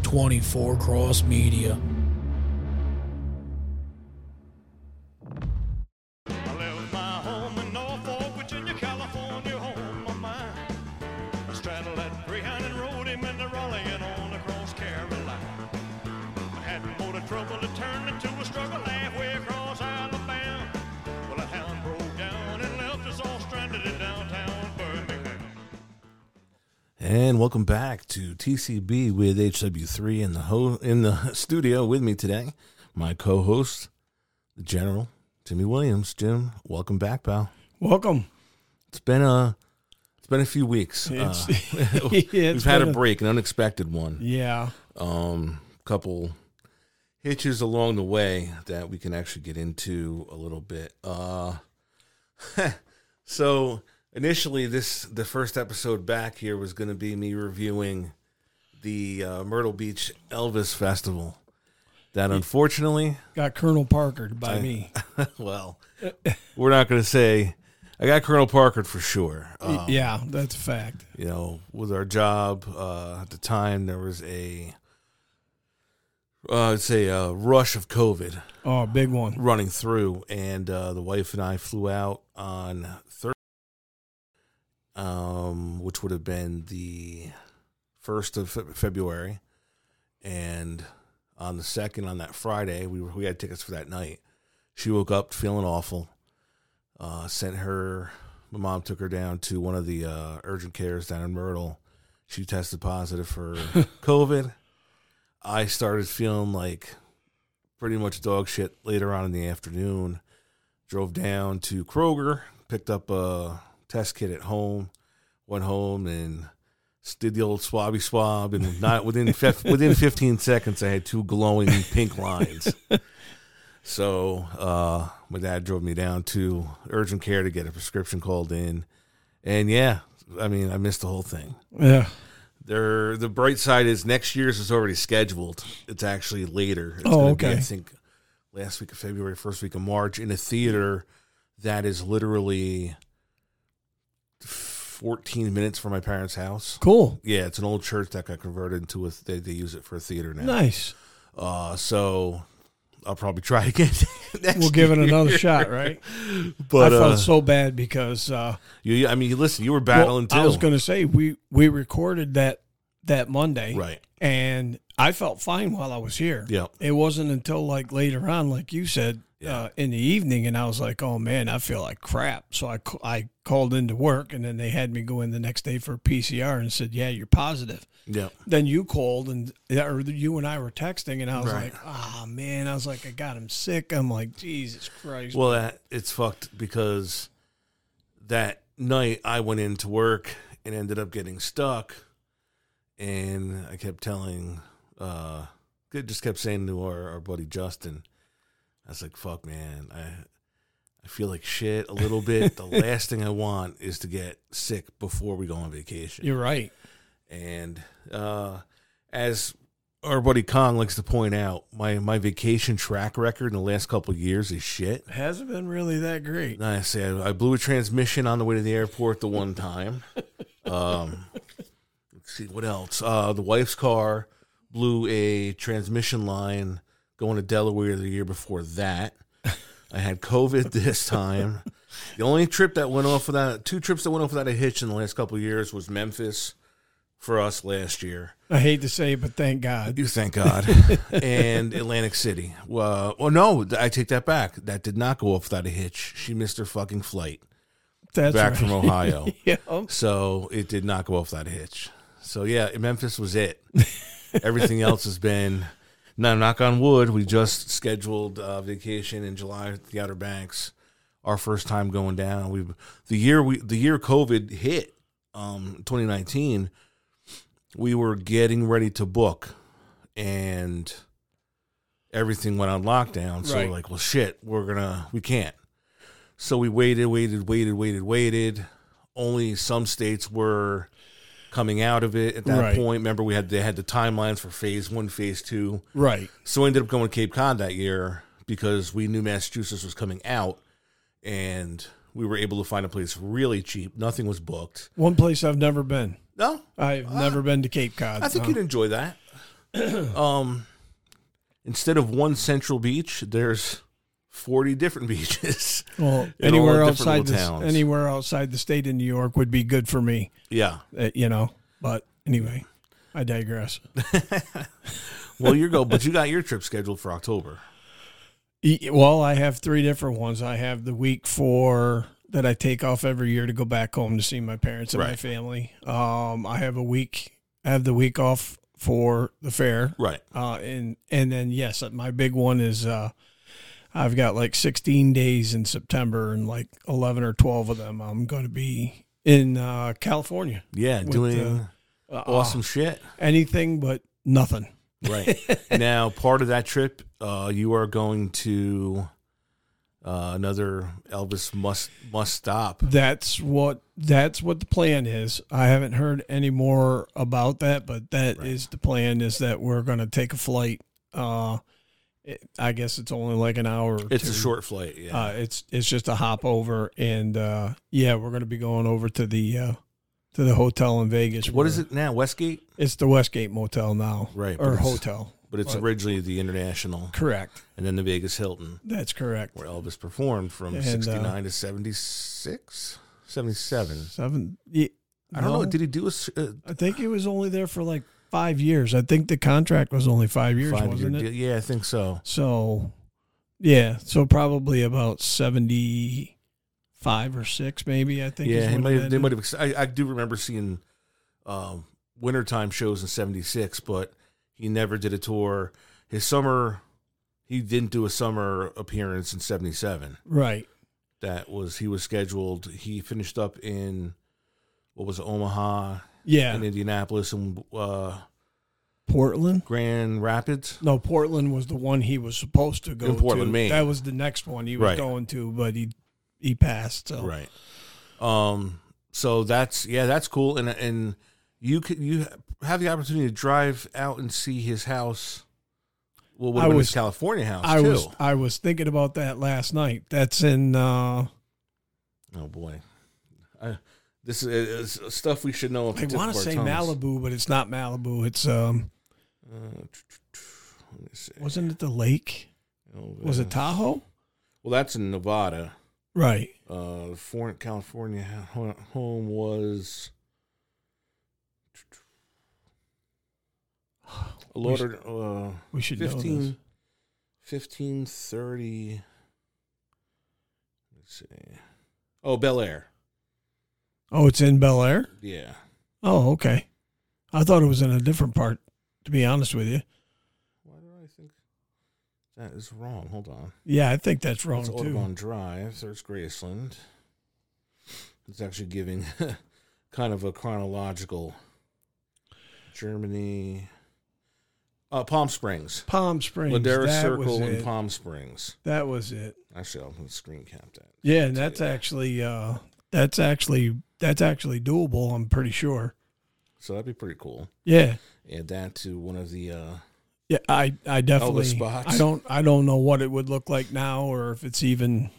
24 Cross Media. I left my home in Norfolk, Virginia, California, home of mine. I straddled that Greyhound and rode him into Raleigh and on across Carolina. I had more to trouble that turned into a struggle halfway across Alabama. Well, a hound broke down and left us all stranded in downtown Birmingham. And welcome back to TCB with HW3 in the studio with me today. My co-host, the General, Jimmy Williams. Jim, welcome back, pal. Welcome. It's been a few weeks. We've had a break, an unexpected one. Yeah. Couple hitches along the way that we can actually get into a little bit. So initially, the first episode back here was going to be me reviewing the Myrtle Beach Elvis Festival. That unfortunately Got Colonel Parkered by me. Well, we're not going to say. I got Colonel Parkered for sure. Yeah, that's a fact. You know, with our job at the time, there was I'd say a rush of COVID Oh, a big one. running through, and the wife and I flew out on Thursday, which would have been the 1st of February, and on the 2nd, on that Friday, we had tickets for that night. She woke up feeling awful. My mom took her down to one of the urgent cares down in Myrtle. She tested positive for COVID. I started feeling like pretty much dog shit later on in the afternoon. Drove down to Kroger, picked up a test kit at home, went home and did the old swabby swab, and not within 15 seconds I had 2 glowing pink lines. So my dad drove me down to urgent care to get a prescription called in, and yeah, I mean, I missed the whole thing. Yeah. The bright side is next year's is already scheduled. It's actually later. It's Oh, gonna okay. be, I think, last week of February, first week of March, in a theater that is literally 14 minutes from my parents' house. Cool. Yeah, it's an old church that got converted into they use it for a theater now. Nice. So I'll probably try again next We'll give it year. another shot, right? But I felt so bad because listen, you were battling too. I was going to say we recorded that Monday, Right. and I felt fine while I was here. Yeah. It wasn't until like later on, like you said, Yeah. in the evening, and I was like, "Oh man, I feel like crap." So I called into work, and then they had me go in the next day for a PCR, and said, "Yeah, you're positive." Yeah. Then you called, or you and I were texting, and I was Right. like, "Ah, man," I was like, "I got him sick." I'm like, "Jesus Christ." Well, it's fucked because that night I went into work and ended up getting stuck, and I kept kept saying to our buddy Justin, I was like, "Fuck, man, I feel like shit a little bit. The last thing I want is to get sick before we go on vacation." You're right. And as our buddy Kong likes to point out, my vacation track record in the last couple of years is shit. It hasn't been really that great. I say I blew a transmission on the way to the airport the one time. Let's see what else. The wife's car blew a transmission line going to Delaware the year before that. I had COVID this time. The only trip that went off without 2 trips that went off without a hitch in the last couple of years was Memphis for us last year. I hate to say it, but thank God. You thank God. And Atlantic City. Well, no, I take that back. That did not go off without a hitch. She missed her fucking flight That's back right. from Ohio. Yeah. So it did not go off without a hitch. So yeah, Memphis was it. Everything else has been, no, knock on wood, we just scheduled vacation in July at the Outer Banks. Our first time going down. The year COVID hit, 2019, we were getting ready to book, and everything went on lockdown. So Right. we're like, well, shit, we can't. So we waited. Only some states were coming out of it at that Right. point. Remember, they had the timelines for phase 1, phase 2. Right. So we ended up going to Cape Cod that year because we knew Massachusetts was coming out, and we were able to find a place really cheap. Nothing was booked. One place I've never been. No, I've never been to Cape Cod. I think you'd enjoy that. instead of one central beach, there's 40 different beaches. Well, in all anywhere different outside little towns. anywhere outside the state of New York would be good for me. Yeah. But anyway, I digress. Well, but you got your trip scheduled for October. Well, I have 3 different ones. I have the week that I take off every year to go back home to see my parents and my family. I have the week off for the fair. Right. And then, yes, my big one is I've got like 16 days in September, and like 11 or 12 of them I'm going to be in California. Yeah, doing awesome shit. Anything but nothing. Right. Now, part of that trip, you are going to another Elvis must stop. That's what the plan is. I haven't heard any more about that, but that is the plan, is that we're going to take a flight. I guess it's only like an hour or It's two. a short flight, yeah. It's just a hop over, and we're going to be going over to the hotel in Vegas. What is it now, Westgate? It's the Westgate Motel now. Right, Or but hotel. But it's originally the International. Correct. And then the Vegas Hilton, That's correct. where Elvis performed from 69 to 76? 77. I don't know. Did he do I think he was only there for like 5 years. I think the contract was only 5 years, wasn't it? Yeah, I think so. So, yeah. So probably about 75 or 6, maybe, I think. Yeah, they might have. I do remember seeing wintertime shows in 76, but he never did a tour. His summer, he didn't do a summer appearance in 77. Right. He was scheduled. He finished up in, Omaha, Yeah. in Indianapolis, and Portland? Grand Rapids. No, Portland was the one he was supposed to go In Portland, to. Maine. That was the next one he was going to, but he passed. So. Right. So that's cool, and you have the opportunity to drive out and see his house. Well, what about his California house too? I was thinking about that last night. That's in. Oh boy, this is stuff we should know. I want to say Malibu, but it's not Malibu. It's let me see. Wasn't it the lake? Was it Tahoe? Well, that's in Nevada. Right. California home was we should 15, know this. 1530. Let's see. Oh, Bel Air. Oh, it's in Bel Air? Yeah. Oh, okay. I thought it was in a different part, to be honest with you. Why do I think that is wrong? Hold on. Yeah, I think that's wrong, It's too. Audubon Drive. There's Graceland. It's actually giving kind of a chronological Germany. Palm Springs. Palm Springs. Ladera that Circle was in it. Palm Springs. That was it. Actually, I'll screen cap that. Yeah, and that's actually doable, I'm pretty sure. So that'd be pretty cool. Yeah. Add that to one of the Yeah, I definitely Elvis spots. I don't know what it would look like now, or if it's even,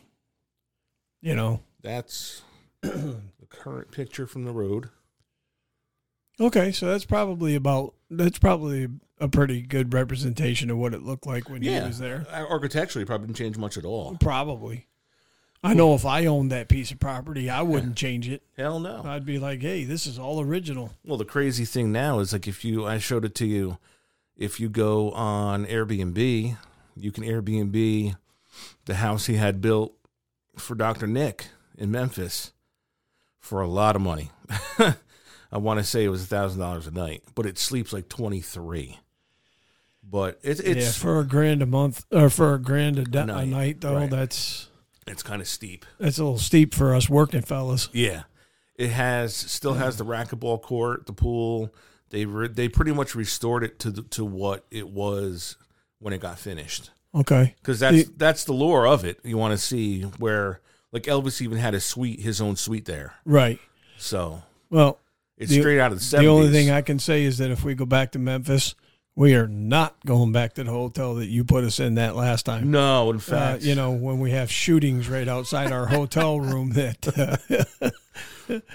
That's the current picture from the road. Okay, so that's probably a pretty good representation of what it looked like when he was there. Architecturally, probably didn't change much at all. Probably. I know if I owned that piece of property, I wouldn't change it. Hell no. I'd be like, hey, this is all original. Well, the crazy thing now is, like, I showed it to you, if you go on Airbnb, you can Airbnb the house he had built for Dr. Nick in Memphis for a lot of money. I want to say it was $1,000 a night, but it sleeps like 23. But it's for $1,000 a month, or for $1,000 a night though. Right. It's kind of steep. That's a little steep for us working fellas. Yeah, it still has the racquetball court, the pool. They pretty much restored it to what it was when it got finished. Okay, because that's the lore of it. You want to see where, like, Elvis even had his own suite there. Right. So it's straight out of the 70s. The only thing I can say is that if we go back to Memphis, we are not going back to the hotel that you put us in that last time. No, in fact. When we have shootings right outside our hotel room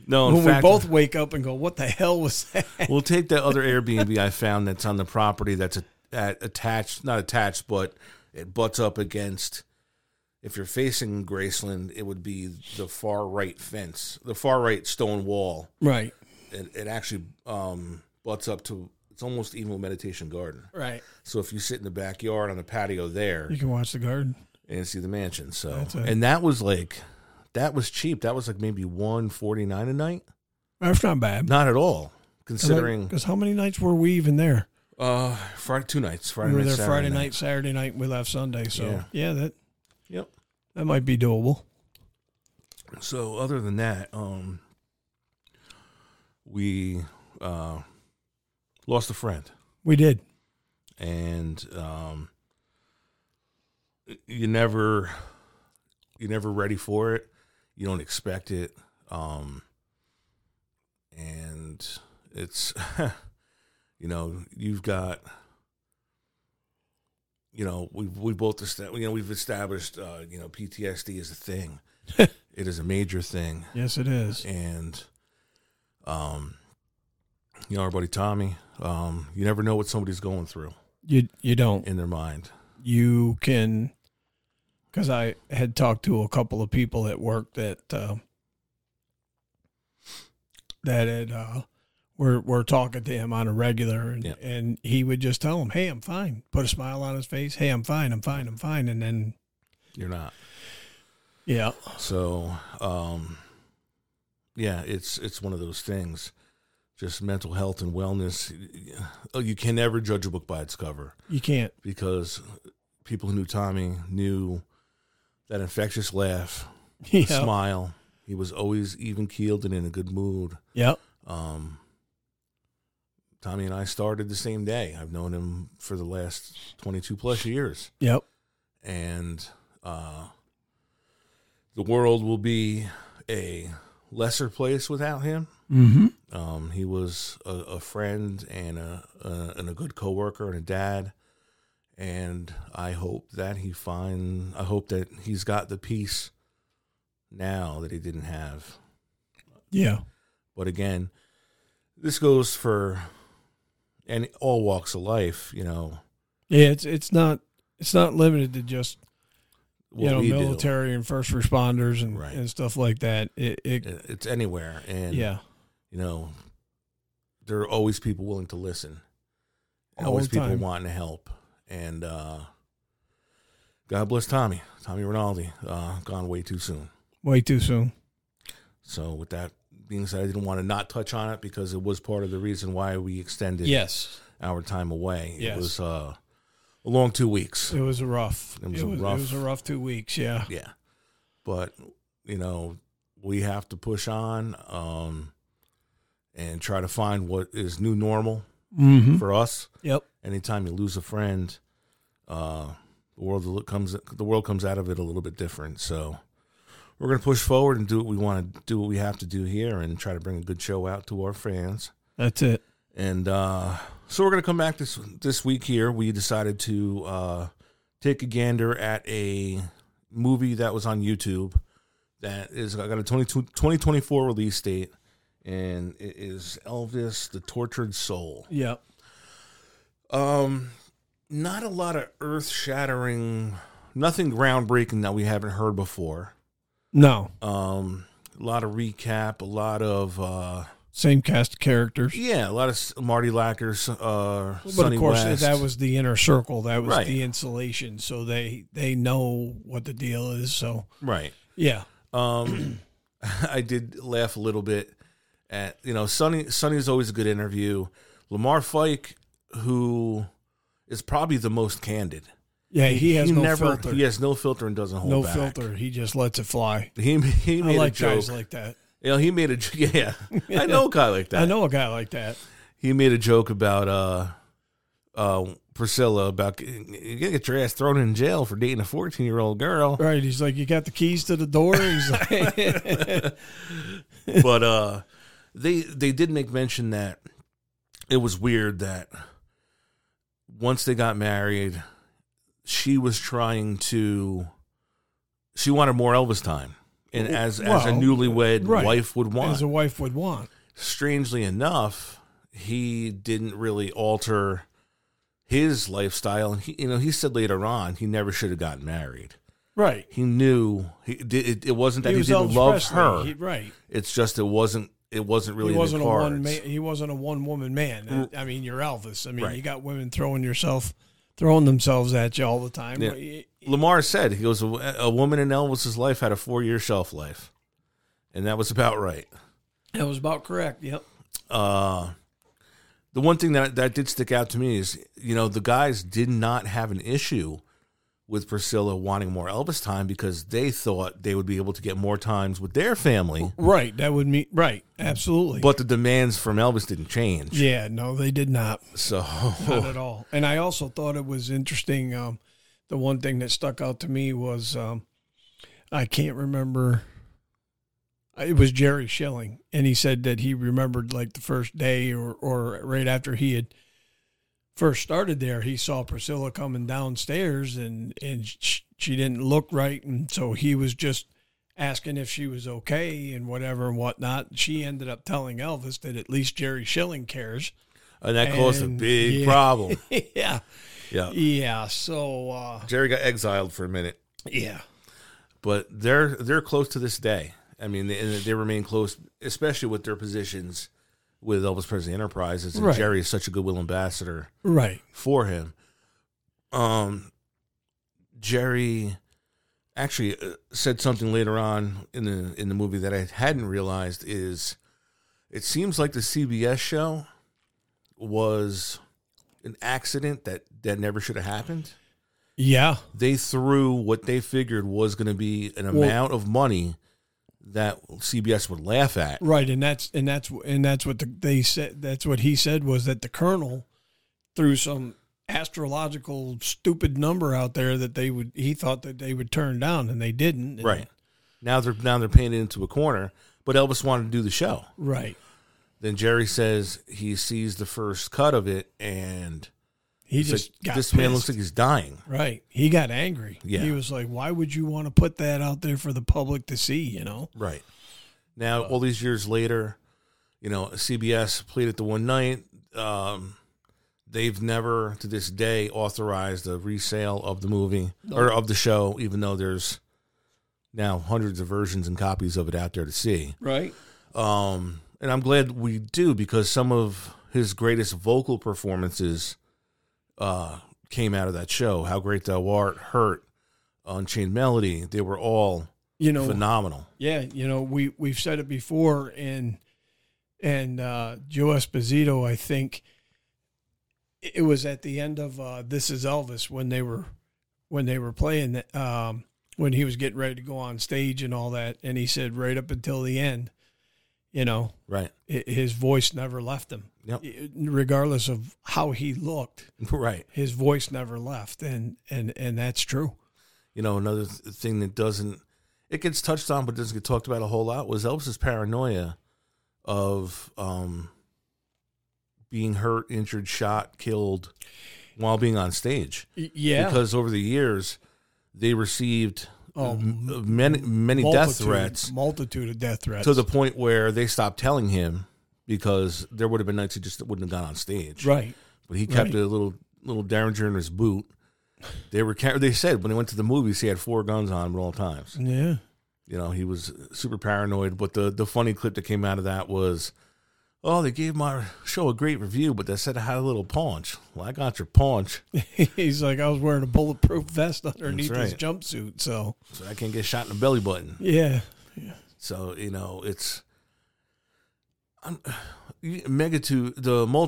No, in when fact, we both wake up and go, "What the hell was that?" we'll take that other Airbnb I found that's on the property that's not attached, but it butts up against. If you're facing Graceland, it would be the far right fence, the far right stone wall. Right. It actually butts up to. It's almost even with Meditation Garden. Right. So if you sit in the backyard on the patio there, You can watch the garden. and see the mansion. So That's it. and that was cheap. That was like maybe $149 a night. That's not bad. Not at all, considering Because how many nights were we even there? Friday 2 nights. Friday We were night, there Saturday Friday night. night, Saturday night, and we left Sunday. So Yeah. that Yep. might be doable. So other than that, we lost a friend, We did. and you're never ready for it. You don't expect it, and it's you've got. We've both we've established PTSD is a thing. It is a major thing. Yes, it is. And our buddy Tommy, you never know what somebody's going through You don't. in their mind. You can, because I had talked to a couple of people at work that were talking to him on a regular, and he would just tell them, "Hey, I'm fine." Put a smile on his face. "Hey, I'm fine. I'm fine. I'm fine." And then You're not. yeah, So it's one of those things. Just mental health and wellness. You can never judge a book by its cover, you can't. because people who knew Tommy knew that infectious laugh, Yeah. smile. He was always even keeled and in a good mood. Yep. Tommy and I started the same day. I've known him for the last 22 plus years, Yep. and the world will be a lesser place without him. Mm-hmm. He was a friend and a good coworker and a dad, and I hope that he's got the peace now that he didn't have. Yeah. But again, this goes for all walks of life. Yeah. It's not limited to just What we do. military and first responders and, Right. and stuff like that. It's anywhere, and Yeah. there are always people willing to listen, and All always the people time. wanting to help. And God bless Tommy Rinaldi, gone way too soon. Way too soon. So with that being said, I didn't want to not touch on it because it was part of the reason why we extended Yes. our time away. Yes. It was a long 2 weeks. It was a rough. It was It was a rough 2 weeks. Yeah. Yeah. But, we have to push on and try to find what is new normal Mm-hmm. for us. Yep. Anytime you lose a friend, the world comes out of it a little bit different. So we're going to push forward and do what we want to do, what we have to do here, and try to bring a good show out to our fans. That's it. And so we're going to come back this week here. We decided to take a gander at a movie that was on YouTube that is got a 2024 release date, and it is Elvis, the Tortured Soul. Yep. Not a lot of earth-shattering, nothing groundbreaking that we haven't heard before. No. A lot of recap, a lot of Same cast of characters. a lot of Marty Lackers, But Sonny of course, West. that was the inner circle. That was Right. the insulation. So they know what the deal is. So right. yeah. I did laugh a little bit at Sonny's always a good interview. Lamar Fike, who is probably the most candid. Yeah, he has no filter. He has no filter and doesn't hold No back. filter. He just lets it fly. He I made like a joke. guys like that. He made a yeah. I know a guy like that. I know a guy like that. He made a joke about Priscilla about you gotta get your ass thrown in jail for dating a 14-year-old girl. Right. He's like, you got the keys to the door? He's like, But they did make mention that it was weird that once they got married, she wanted more Elvis time. and as a Well, newlywed right. wife would want. As a wife would want. Strangely enough, he didn't really alter his lifestyle, and he said later on he never should have gotten married. Right. He knew it wasn't that he was didn't Elvis love Presley. her. Right. It's just it wasn't really He wasn't in the a cards. one man. He wasn't a one woman man. I mean, you're Elvis. I mean, Right. you got women throwing themselves at you all the time. Yeah. Lamar said, he goes, a woman in Elvis's life had a 4-year shelf life, and that was about right. That was about correct. Yep. The one thing that did stick out to me is, the guys did not have an issue with Priscilla wanting more Elvis time because they thought they would be able to get more times with their family. Right. That would mean right. Absolutely. But the demands from Elvis didn't change. Yeah. No, they did not. So Not at all. And I also thought it was interesting. The one thing that stuck out to me was I can't remember. It was Jerry Schilling, and he said that he remembered like the first day or right after he had first started there, he saw Priscilla coming downstairs, and she didn't look right, and so he was just asking if she was okay and whatever and whatnot. She ended up telling Elvis that at least Jerry Schilling cares. And that caused a big problem. Yeah. Yeah. Yeah. So Jerry got exiled for a minute. yeah. But they're close to this day. I mean, they remain close, especially with their positions with Elvis Presley Enterprises. And Right. Jerry is such a goodwill ambassador Right. for him. Jerry actually said something later on in the movie that I hadn't realized is it seems like the CBS show was an accident that never should have happened. Yeah. They threw what they figured was going to be an amount of money that CBS would laugh at. Right. And that's what they said. That's what he said was that the Colonel threw some astrological stupid number out there that he thought that they would turn down, and they didn't. Right. Now they're painted into a corner, but Elvis wanted to do the show. Right. Then Jerry says he sees the first cut of it, and He he's just like, got this man pissed. looks like he's dying. Right. He got angry. Yeah. He was like, why would you want to put that out there for the public to see, you know? Right. Now, all these years later, CBS played it the one night. They've never, to this day, authorized a resale of the movie or of the show, even though there's now hundreds of versions and copies of it out there to see. Right. And I'm glad we do, because some of his greatest vocal performances came out of that show. How Great Thou Art, Hurt, Unchained Melody, they were all phenomenal. Yeah, we've said it before, and Joe Esposito, I think it was at the end of This Is Elvis when they were playing that, when he was getting ready to go on stage and all that, and he said right up until the end, Right. his voice never left him. Yep. Regardless of how he looked, Right. his voice never left, and that's true. Another thing that it gets touched on but doesn't get talked about a whole lot was Elvis's paranoia of being hurt, injured, shot, killed while being on stage. Yeah. Because over the years, they received many death threats. Multitude of death threats. To the point where they stopped telling him, because there would have been nights he just wouldn't have gone on stage. Right. But he kept Right. a little Derringer in his boot. They said when he went to the movies, he had 4 guns on him at all times. Yeah. He was super paranoid. But the funny clip that came out of that was, they gave my show a great review, but they said I had a little paunch. Well, I got your paunch, He's like, I was wearing a bulletproof vest underneath That's his right. jumpsuit, so so I can't get shot in the belly button. yeah. So it's magnitude,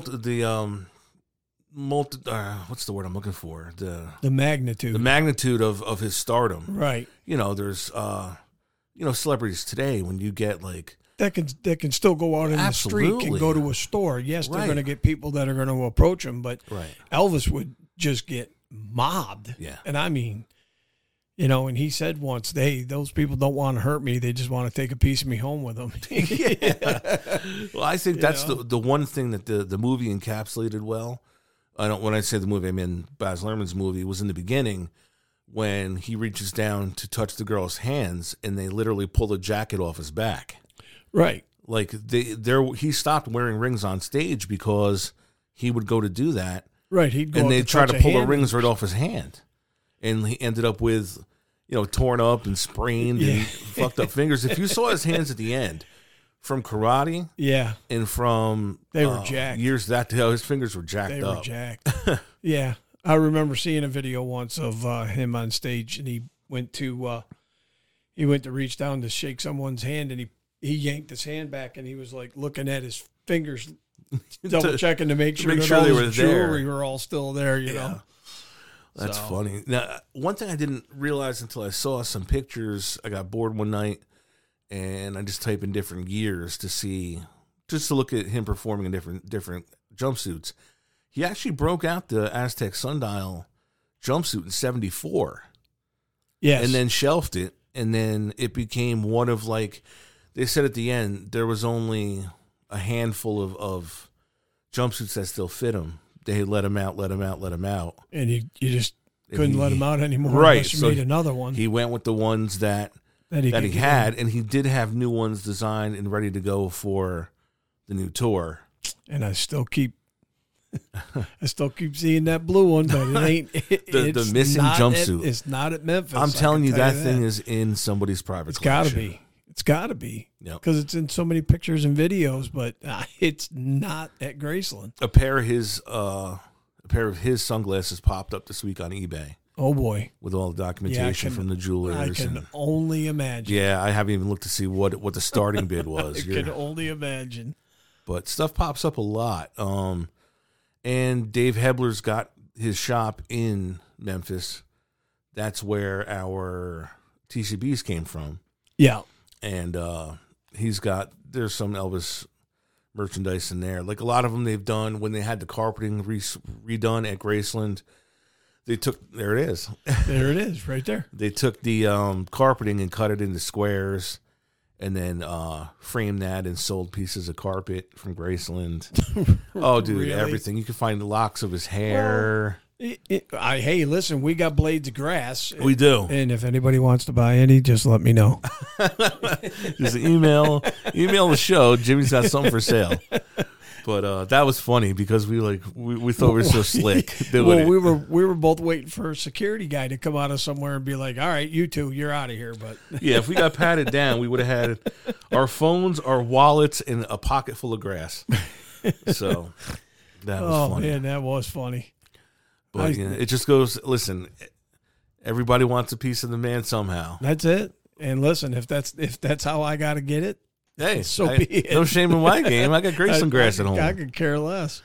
what's the word I'm looking for? The magnitude. The magnitude of his stardom. Right. There's celebrities today, when you get like, That can still go out in the street, can Absolutely. go to a store. Yes, they're Right. going to get people that are going to approach him, but right. Elvis would just get mobbed. Yeah. And I mean, and he said once, those people don't want to hurt me. They just want to take a piece of me home with them. Well, I think that's the one thing that the movie encapsulated well. When I say the movie, I mean Baz Luhrmann's movie, was in the beginning when he reaches down to touch the girl's hands, and they literally pull the jacket off his back. Right. Like he stopped wearing rings on stage because he would go to do that. Right. He'd go and up they to try touch to a pull the hand. rings right off his hand, and he ended up with, torn up and sprained and fucked up fingers. If you saw his hands at the end from karate, Yeah. and from They were jacked. years his fingers were jacked They up. were jacked. Yeah. I remember seeing a video once of him on stage, and he went to reach down to shake someone's hand, and he yanked his hand back, and he was like looking at his fingers, double checking to make sure that all they his were jewelry there. were all still there. You know. That's So- funny. Now, one thing I didn't realize until I saw some pictures, I got bored one night, and I just typed in different years just to look at him performing in different jumpsuits. He actually broke out the Aztec Sundial jumpsuit in '74, Yes. and then shelved it, and then it became one of, like, they said at the end, there was only a handful of jumpsuits that still fit him. They let him out, and you just And couldn't he- let him out anymore Right, unless you so made another one He went with the ones that he could get had, and he did have new ones designed and ready to go for the new tour. in. And I still keep seeing that blue one, but it ain't. The It's missing not jumpsuit. It's not at Memphis. I'm I telling can you, tell that thing is in somebody's private It's got to collection. be. It's got to be. Yep. Because it's in so many pictures and videos, but it's not at Graceland. A pair of his sunglasses popped up this week on eBay Oh boy, with all the documentation from the jewelers. I can and- only imagine. yeah, I haven't even looked to see what the starting bid was. I can only imagine. But stuff pops up a lot. And Dave Hebler's got his shop in Memphis. That's where our TCBs came from. Yeah, And there's some Elvis merchandise in there. Like a lot of them they've done when they had the carpeting redone at Graceland. There it is. there it is, right there. They took the carpeting and cut it into squares, and then framed that and sold pieces of carpet from Graceland. Oh, dude, Really? everything. You can find locks of his hair. Hey, listen, we got blades of grass. We do. And if anybody wants to buy any, just let me know. Just email the show. Jimmy's got something for sale. But that was funny because we thought we were so slick doing Well, it. we were both waiting for a security guy to come out of somewhere and be like, "All right, you two, you're out of here." But Yeah, if we got patted down, we would have had our phones, our wallets, and a pocket full of grass. So that was funny. man, that was funny. But it just goes. Listen, everybody wants a piece of the man somehow. That's it. And listen, if that's how I got to get it, Hey, so be it. no shame in my game. I got Graceland grass at home. I could care less.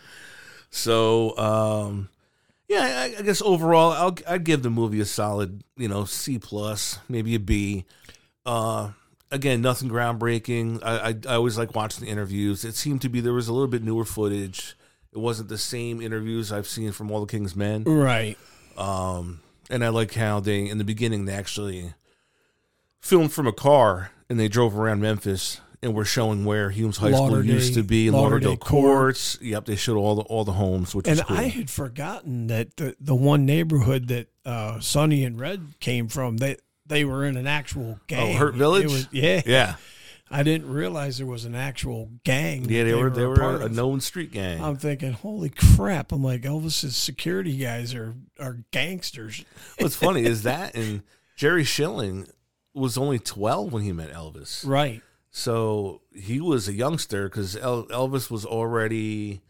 So, I guess overall, I'd give the movie a solid, C plus, maybe a B. Again, nothing groundbreaking. I always like watching the interviews. It seemed to be there was a little bit newer footage. It wasn't the same interviews I've seen from All the King's Men. Right. And I like how in the beginning, they actually filmed from a car and they drove around Memphis and were showing where Humes High School used to be, Lauderdale Courts. Yep, they showed all the homes, which is cool. I had forgotten that the one neighborhood that Sonny and Red came from, they were in an actual gang. Oh, Hurt Village? It was, yeah. Yeah. I didn't realize there was an actual gang. Yeah, they were part a of. known street gang. I'm thinking, holy crap! I'm like, Elvis's security guys are gangsters. What's funny is that, and Jerry Schilling was only 12 when he met Elvis. Right. So he was a youngster because Elvis was already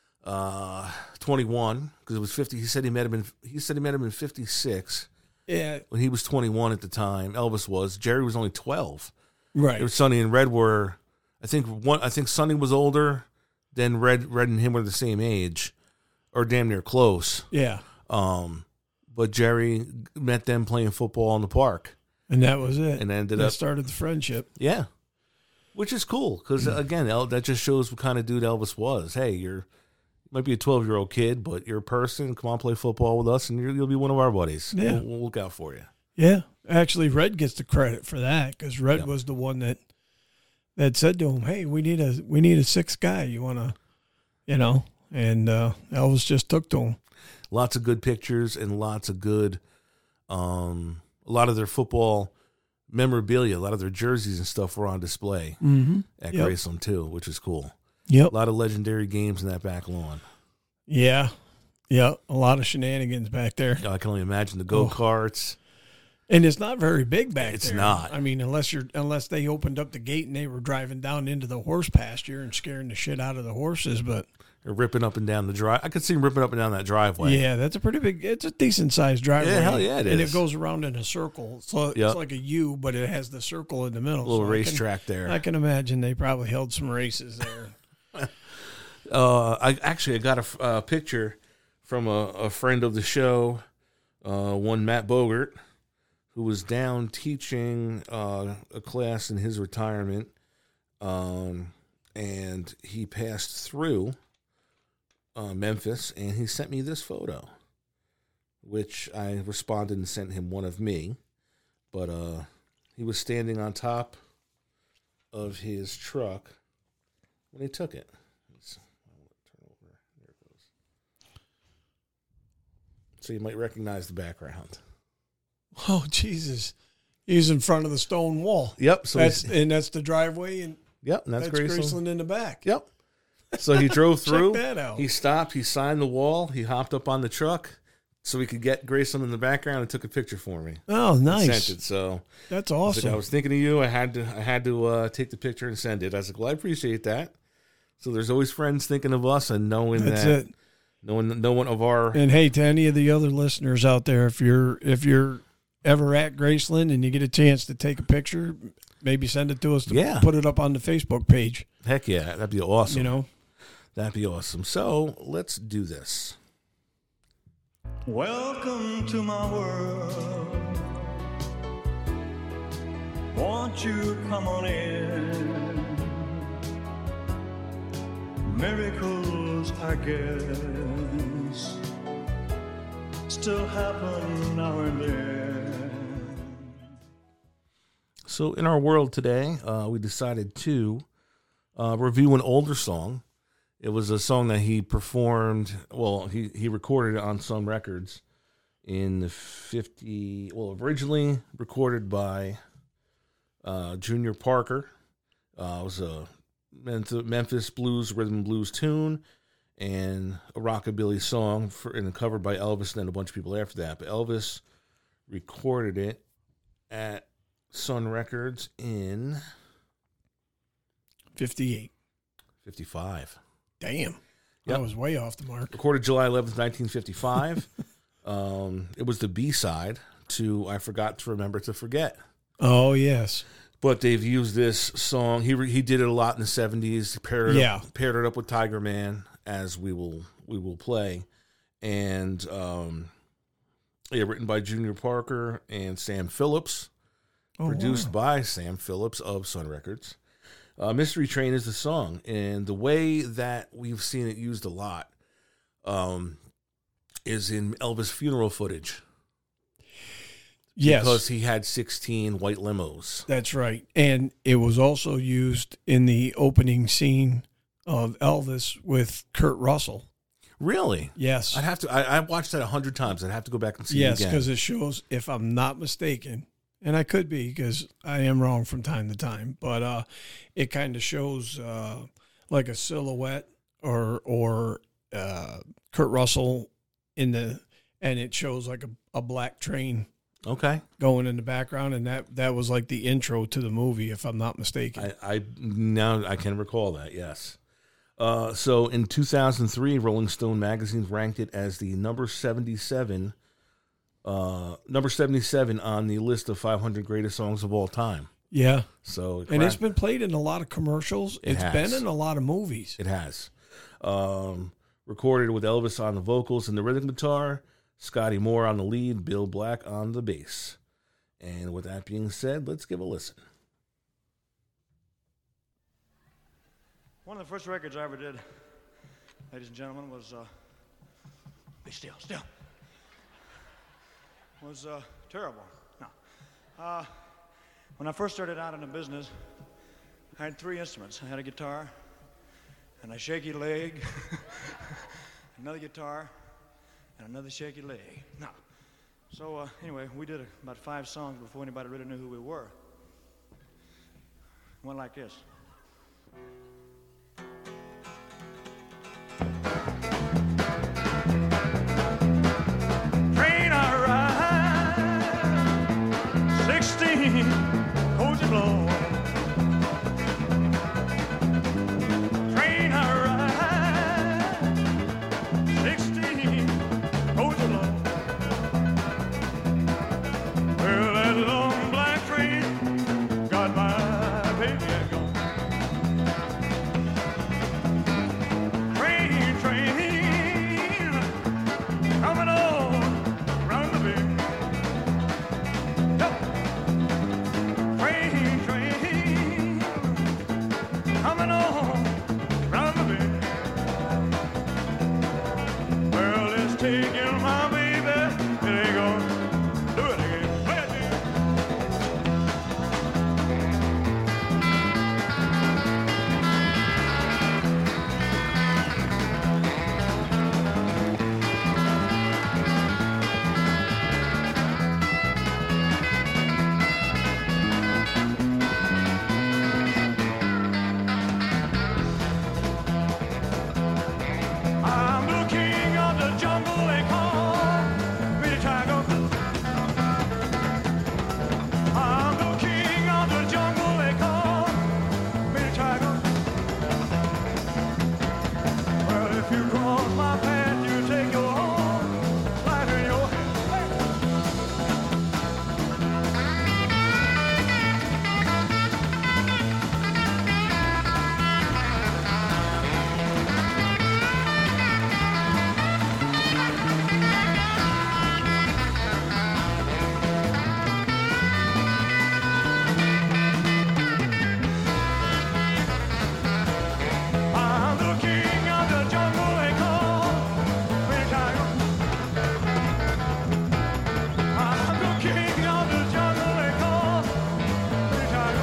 21 because it was 50. He said he met him in 56 Yeah. when he was 21 at the time. Elvis was. Jerry was only 12. Right. Sonny and Red were, I think Sonny was older. Then Red and him were the same age, or damn near close. Yeah. But Jerry met them playing football in the park, And that was it. and ended that up, started the friendship. yeah, which is cool because again, that just shows what kind of dude Elvis was. Hey, you might be a 12-year-old kid, but you're a person. Come on, play football with us, and you'll be one of our buddies. Yeah. We'll look out for you. Yeah. Actually, Red gets the credit for that because Red was the one that said to him, "Hey, we need a sixth guy. You want to, And Elvis just took to him. Lots of good pictures and lots of good A lot of their football memorabilia, a lot of their jerseys and stuff were on display at Graceland too, which is cool. Yep. A lot of legendary games in that back lawn. Yeah. Yeah. A lot of shenanigans back there. I can only imagine the go-karts. And it's not very big back there. It's not. I mean, unless they opened up the gate and they were driving down into the horse pasture and scaring the shit out of the horses, but They're ripping up and down the drive. I could see them ripping up and down that driveway. yeah, that's a pretty big. It's a decent sized driveway. Yeah, hell yeah, it and is. it goes around in a circle, so Yep. it's like a U, but it has the circle in the middle. A little so racetrack there. I can imagine they probably held some races there. I got a picture from a friend of the show, one Matt Bogert, who was down teaching a class in his retirement, and he passed through Memphis, and he sent me this photo, which I responded and sent him one of me, but he was standing on top of his truck when he took it. Turn over. There it goes. So you might recognize the background. Oh Jesus! He's in front of the stone wall. Yep. So That's the driveway, and yep, and that's Graceland. Graceland in the back. Yep. So he drove through. Check that out. He stopped. He signed the wall. He hopped up on the truck so he could get Graceland in the background and took a picture for me. Oh, nice. Sent it. So That's I was awesome. like, I was thinking of you. I had to take the picture and send it. I was like, well, I appreciate that. So there's always friends thinking of us and knowing That's that it. no one of our And hey, to any of the other listeners out there, if you're ever at Graceland and you get a chance to take a picture, maybe send it to us to put it up on the Facebook page. heck yeah, that'd be awesome. You know, That'd be awesome. So let's do this. Welcome to my world. Won't you come on in? Miracles, I guess, still happen now and then. So in our world today, we decided to review an older song. It was a song that he performed. Well, he recorded it on Sun Records in the 50. Well, originally recorded by Junior Parker. It was a Memphis blues, rhythm and blues tune, and a rockabilly song, and covered by Elvis, and then a bunch of people after that. But Elvis recorded it at Sun Records in 58. 55. Damn. Yep. I was way off the mark. Recorded July 11th, 1955. It was the B-side to I Forgot to Remember to Forget. Oh, yes. But they've used this song. He did it a lot in the 70s. Paired it up with Tiger Man, as we will play. And written by Junior Parker and Sam Phillips. Produced by Sam Phillips of Sun Records. Mystery Train is the song, and the way that we've seen it used a lot is in Elvis funeral footage. Yes. Because he had 16 white limos. That's right. And it was also used in the opening scene of Elvis with Kurt Russell. Really? Yes. I watched that 100 times. I'd have to go back and see it again. Yes, because it shows, if I'm not mistaken, and I could be because I am wrong from time to time, but it kind of shows like a silhouette or Kurt Russell and it shows like a black train going in the background, and that was like the intro to the movie, if I'm not mistaken. Now I can recall that, yes. So in 2003, Rolling Stone magazine ranked it as the number 77 on the list of 500 greatest songs of all time. Yeah. So it's been played in a lot of commercials. It's been in a lot of movies. It has. Recorded with Elvis on the vocals and the rhythm guitar, Scotty Moore on the lead, Bill Black on the bass. And with that being said, let's give a listen. One of the first records I ever did, ladies and gentlemen, was be still. Was terrible. No. When I first started out in the business, I had three instruments. I had a guitar, and a shaky leg, another guitar, and another shaky leg. Now, So anyway, we did about 5 songs before anybody really knew who we were. Went like this. Train I ride, 16 cozy blow. Train I ride, 16 cozy blow. Well, that long black train got my baby gone. Train, coming on round the bend. Yep. Train, coming on round the bend. Well, it's taking my baby, it ain't gonna do it again. Play it, Jim. I'm the king of the jungle, they call me the tiger. I'm the king of the jungle, they call me the tiger. Well, if you cross my path, you take your whole life in your hand. I'm the king of the jungle, they call me the tiger. I'm the king of the jungle, they call me the tiger.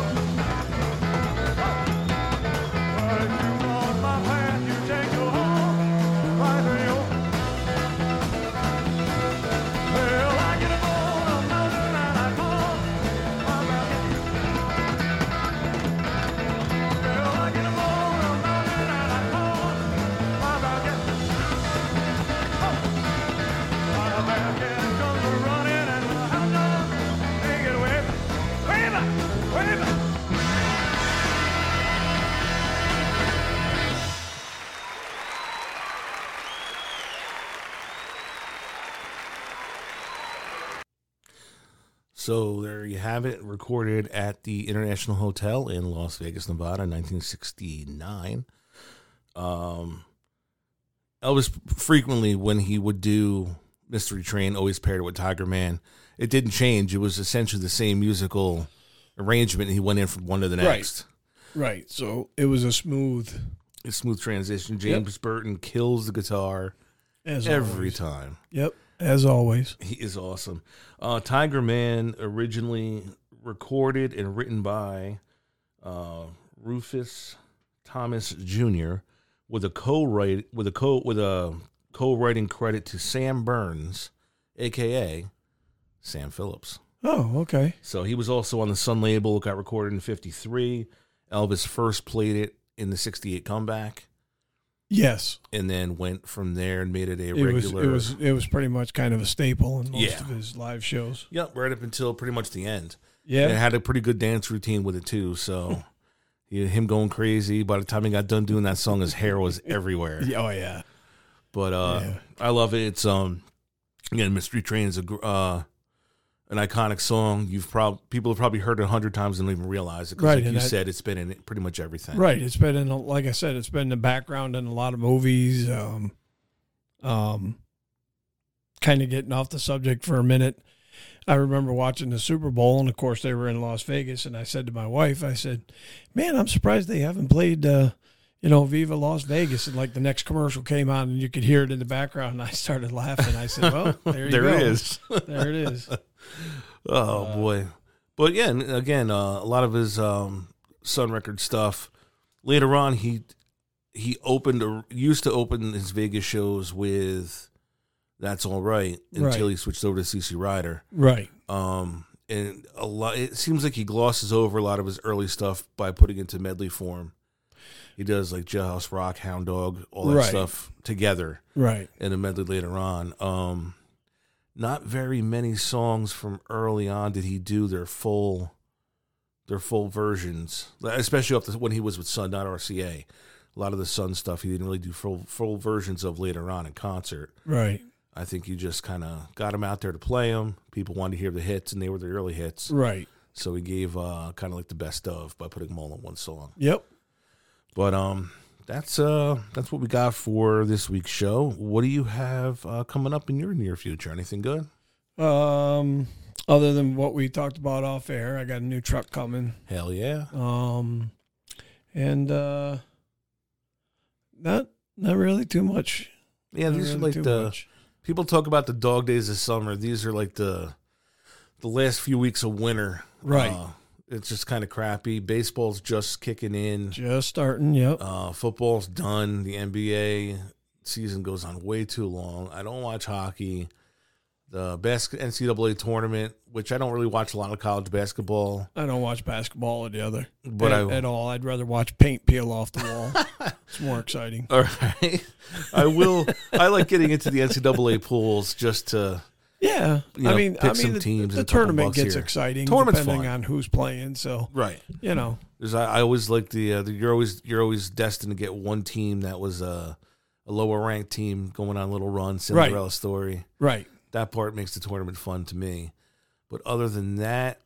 But if you cross my path, you take your whole life in your hand. Well, I get up on a mountain and I call my mountain. Well, I get up on a mountain and I call my mountain. My mountain comes running and the hound dog ain't get away. Wave it, wave it. So there you have it, recorded at the International Hotel in Las Vegas, Nevada, 1969. Elvis frequently, when he would do Mystery Train, always paired it with Tiger Man. It didn't change. It was essentially the same musical arrangement. He went in from one to the next. Right. So it was a smooth Transition. James Burton kills the guitar as every always. time. Yep. As always. He is awesome. Tiger Man originally recorded and written by Rufus Thomas Jr. with a co-writing credit to Sam Burns, aka Sam Phillips. Oh, okay. So he was also on the Sun label. It got recorded in '53. Elvis first played it in the '68 comeback. Yes. And then went from there and made it a regular. It was pretty much kind of a staple in most of his live shows. Yep, right up until pretty much the end. Yeah. And it had a pretty good dance routine with it too. So him going crazy. By the time he got done doing that song, his hair was everywhere. Oh yeah. But I love it. It's again, Mystery Train is an iconic song. People have probably heard it 100 times and don't even realize it. Because Right, like you said, it's been in pretty much everything. Right. It's been in, like I said, it's been in the background in a lot of movies. Kind of getting off the subject for a minute. I remember watching the Super Bowl, and of course they were in Las Vegas. And I said to my wife, I said, "Man, I'm surprised they haven't played, Viva Las Vegas." And like the next commercial came on, and you could hear it in the background. And I started laughing. I said, "Well, there you go. There it is. There it is." Oh boy. But yeah, and again, a lot of his Sun Record stuff. Later on, he used to open his Vegas shows with That's All Right until he switched over to CC Rider. Right. And it seems like he glosses over a lot of his early stuff by putting it into medley form. He does like Jailhouse Rock, Hound Dog, all that stuff together. Right. In a medley later on. Not very many songs from early on did he do their full versions, especially when he was with Sun, not RCA. A lot of the Sun stuff he didn't really do full versions of later on in concert. Right. I think you just kind of got him out there to play them. People wanted to hear the hits, and they were the early hits. Right. So he gave kind of like the best of by putting them all in one song. Yep. But that's what we got for this week's show. What do you have coming up in your near future? Anything good? Other than what we talked about off air, I got a new truck coming. Hell yeah. And not really too much. Yeah, these are like people talk about the dog days of summer. These are like the last few weeks of winter. Right. It's just kind of crappy. Baseball's just kicking in. Just starting, yep. Football's done. The NBA season goes on way too long. I don't watch hockey. The NCAA tournament, which I don't really watch a lot of college basketball. I don't watch basketball or the other at all. I'd rather watch paint peel off the wall. It's more exciting. All right. I like getting into the NCAA pools just to pick some teams. The tournament gets exciting depending on who's playing. So right, I always like you're always destined to get one team that was a lower ranked team going on a little run, Cinderella story. Right. That part makes the tournament fun to me. But other than that,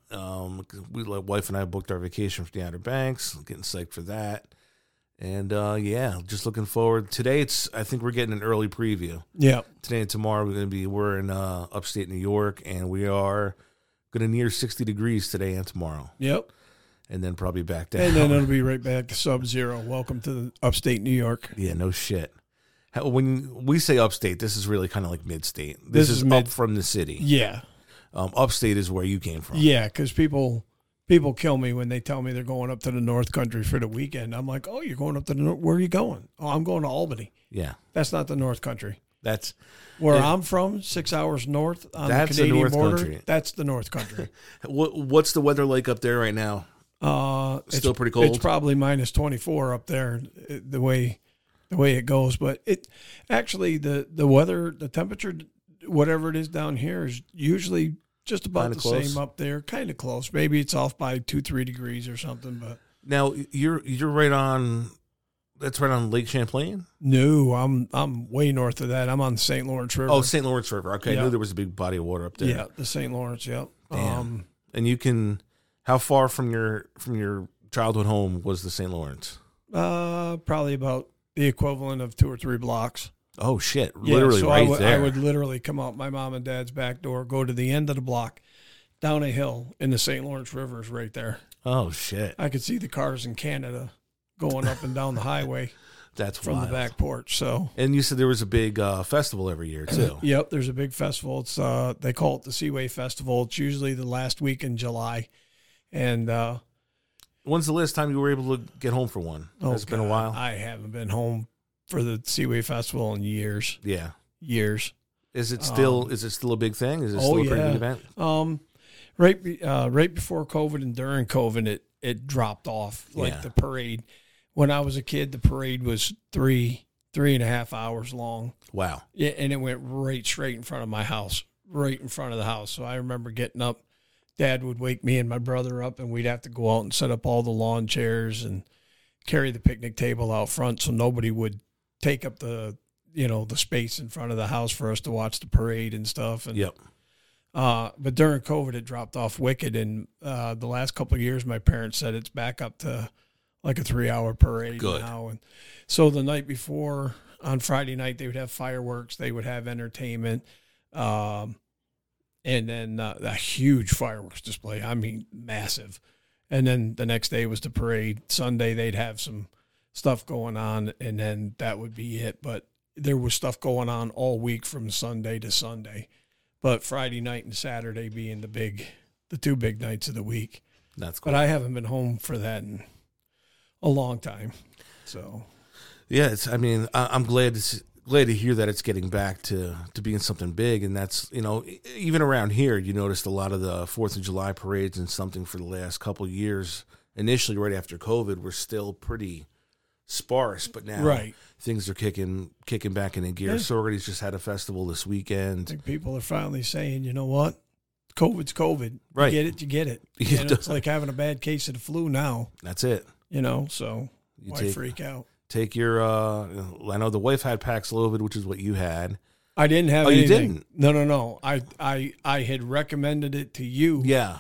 wife and I booked our vacation for the Outer Banks. Getting psyched for that. And just looking forward. Today I think we're getting an early preview. Yeah. Today and tomorrow we're in upstate New York, and we are going to near 60 degrees today and tomorrow. Yep. And then probably back down. And then it'll be right back to sub-zero. Welcome to the upstate New York. Yeah, no shit. When we say upstate, this is really kind of like mid-state. This is up from the city. Yeah. Upstate is where you came from. Yeah, because people kill me when they tell me they're going up to the North Country for the weekend. I'm like, oh, you're going up to the North? Where are you going? Oh, I'm going to Albany. Yeah. That's not the North Country. That's where I'm from, 6 hours north on the Canadian border. Country. That's the North Country. What's the weather like up there right now? Still pretty cold? It's probably minus 24 up there, the way it goes. But it actually, the weather, the temperature, whatever it is down here is usually just about kinda the close. same up there, kind of close. Maybe it's off by 2-3 degrees or something. But now you're right on. That's right on Lake Champlain. No, I'm way north of that. I'm on the St. Lawrence River. Oh, St. Lawrence River. Okay, Yeah. I knew there was a big body of water up there. Yeah, the St. Lawrence. Yep. Damn. And you can. How far from your childhood home was the St. Lawrence? Probably about the equivalent of 2 or 3 blocks. Oh shit! Literally so right there. I would literally come out my mom and dad's back door, go to the end of the block, down a hill, and the St. Lawrence River is right there. Oh shit! I could see the cars in Canada going up and down the highway. That's from wild. the back porch. So, and you said there was a big festival every year too. Yep, there's a big festival. It's they call it the Seaway Festival. It's usually the last week in July. And when's the last time you were able to get home for one? It's been a while. I haven't been home for the Seaway Festival in years. Yeah, years. Is it still a big thing? Is it still a pretty big event? Right before COVID and during COVID, it dropped off the parade. When I was a kid, the parade was 3.5 hours long. Wow. Yeah, and it went right straight in front of my house, right in front of the house. So I remember getting up. Dad would wake me and my brother up, and we'd have to go out and set up all the lawn chairs and carry the picnic table out front so nobody would take up the space in front of the house for us to watch the parade and stuff. And yep. But during COVID, it dropped off wicked. And the last couple of years, my parents said it's back up to like a 3-hour parade now. And so the night before, on Friday night, they would have fireworks. They would have entertainment. And then a huge fireworks display. I mean, massive. And then the next day was the parade. Sunday, they'd have some stuff going on, and then that would be it. But there was stuff going on all week from Sunday to Sunday. But Friday night and Saturday being the 2 big nights of the week. That's cool. But I haven't been home for that in a long time. So, yeah, I'm glad glad to hear that it's getting back to being something big. And that's, even around here, you noticed a lot of the 4th of July parades and something for the last couple of years, initially right after COVID, were still pretty sparse. But now things are kicking back into gear. Yeah. Sorority's just had a festival this I weekend. think people are finally saying, you know what? COVID's COVID. Right. You get it. It's like having a bad case of the flu now, That's it. so You why freak out? Take your, I know the wife had Paxlovid, which is what you had. I didn't have Oh, you anything. didn't? No. I had recommended it to you. Yeah.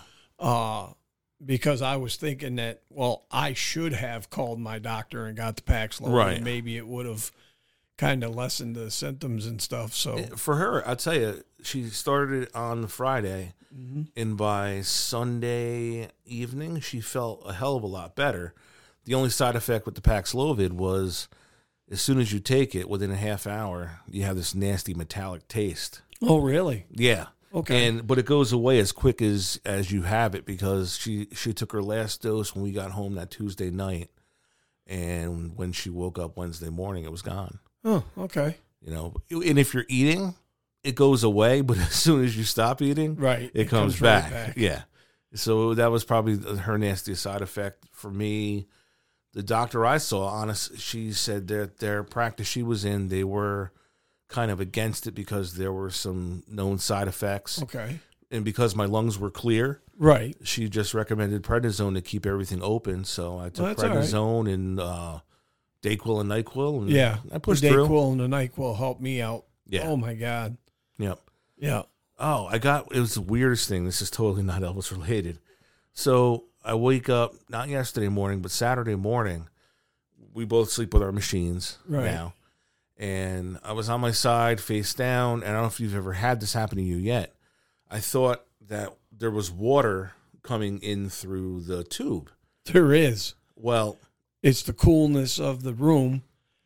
Because I was thinking that, I should have called my doctor and got the Paxlovid. Right. And maybe it would have kind of lessened the symptoms and stuff. So For her, I'll tell you, she started it on Friday, and by Sunday evening, she felt a hell of a lot better. The only side effect with the Paxlovid was as soon as you take it, within a half hour, you have this nasty metallic taste. Oh, really? Yeah. Okay. But it goes away as quick as you have it, because she took her last dose when we got home that Tuesday night, and when she woke up Wednesday morning, it was gone. Oh, okay. And if you're eating, it goes away, but as soon as you stop eating, it comes right back. Yeah. So that was probably her nastiest side effect. For me, the doctor I saw, she said that their practice she was in, they were kind of against it because there were some known side effects. Okay. And because my lungs were clear, Right. she just recommended prednisone to keep everything open. So I took prednisone and Dayquil and NyQuil. And I pushed through. The Dayquil and the NyQuil helped me out. Yeah. Oh, my God. Yep. Yeah. Oh, it was the weirdest thing. This is totally not Elvis related. So I wake up, not yesterday morning, but Saturday morning. We both sleep with our machines now. And I was on my side, face down. And I don't know if you've ever had this happen to you yet. I thought that there was water coming in through the tube. There is. Well, it's the coolness of the room,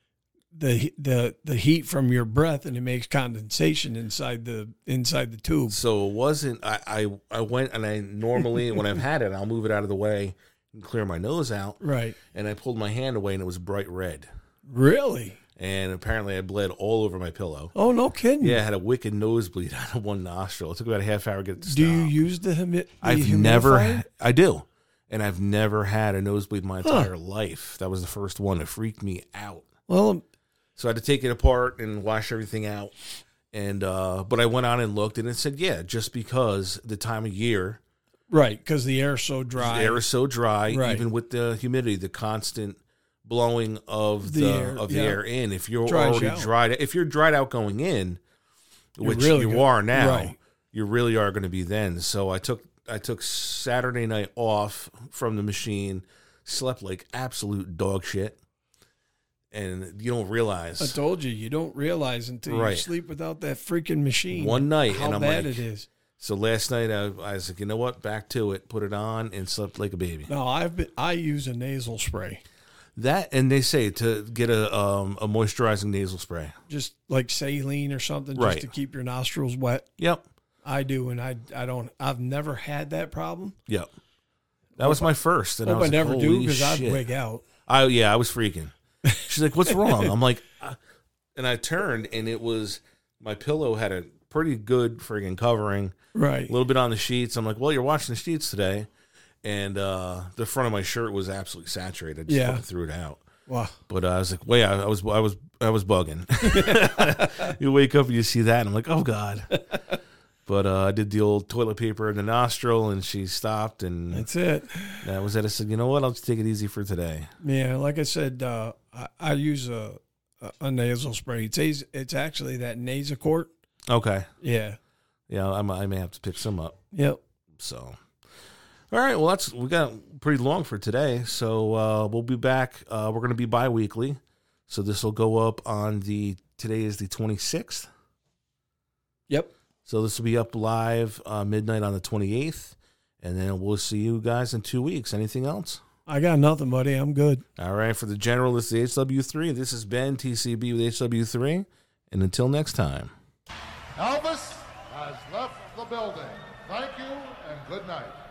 the heat from your breath, and it makes condensation inside the tube. So it wasn't. I went, and I normally when I've had it, I'll move it out of the way and clear my nose out. Right. And I pulled my hand away, and it was bright red. Really? And apparently I bled all over my pillow. Oh, no kidding. Yeah, I had a wicked nosebleed out of one nostril. It took about a half hour to get it to stop. Do you use the humidifier? I do. And I've never had a nosebleed my entire life. That was the first one. It freaked me out. Well, so I had to take it apart and wash everything out. And but I went on and looked, and it said, just because the time of year. Right, because the air is so dry. The air is so dry, even with the humidity, the constant blowing of the air in. If you're already dried out going in, which you are now, you really are going to be then. So I took Saturday night off from the machine, slept like absolute dog shit, and you don't realize. I told you don't realize until you sleep without that freaking machine. One night, how and I'm bad like, it is. So last night I was like, you know what? Back to it. Put it on and slept like a baby. No, I use a nasal spray. That, and they say to get a moisturizing nasal spray, just like saline or something, just to keep your nostrils wet. Yep, I do, and I don't. I've never had that problem. Yep, that was my first, and I was never like, do because I'd wig out. I was freaking. She's like, "What's wrong?" I'm like, and I turned, and it was my pillow had a pretty good friggin' covering, right? A little bit on the sheets. I'm like, "Well, you're washing the sheets today." And the front of my shirt was absolutely saturated. I just threw it out. Wow. But I was like, wait, I was bugging. You wake up and you see that, and I'm like, oh God. But I did the old toilet paper in the nostril, and she stopped, and that's it. That was it. I said, you know what? I'll just take it easy for today. Yeah, like I said, I use a nasal spray. It's actually that Nasacort. Okay. Yeah. Yeah, I may have to pick some up. Yep. So. All right, well, we got pretty long for today, so we'll be back. We're going to be bi-weekly, so this will go up on today is the 26th. Yep. So this will be up live midnight on the 28th, and then we'll see you guys in 2 weeks. Anything else? I got nothing, buddy. I'm good. All right, for the General, this is HW3. This is Ben, TCB with HW3, and until next time. Elvis has left the building. Thank you, and good night.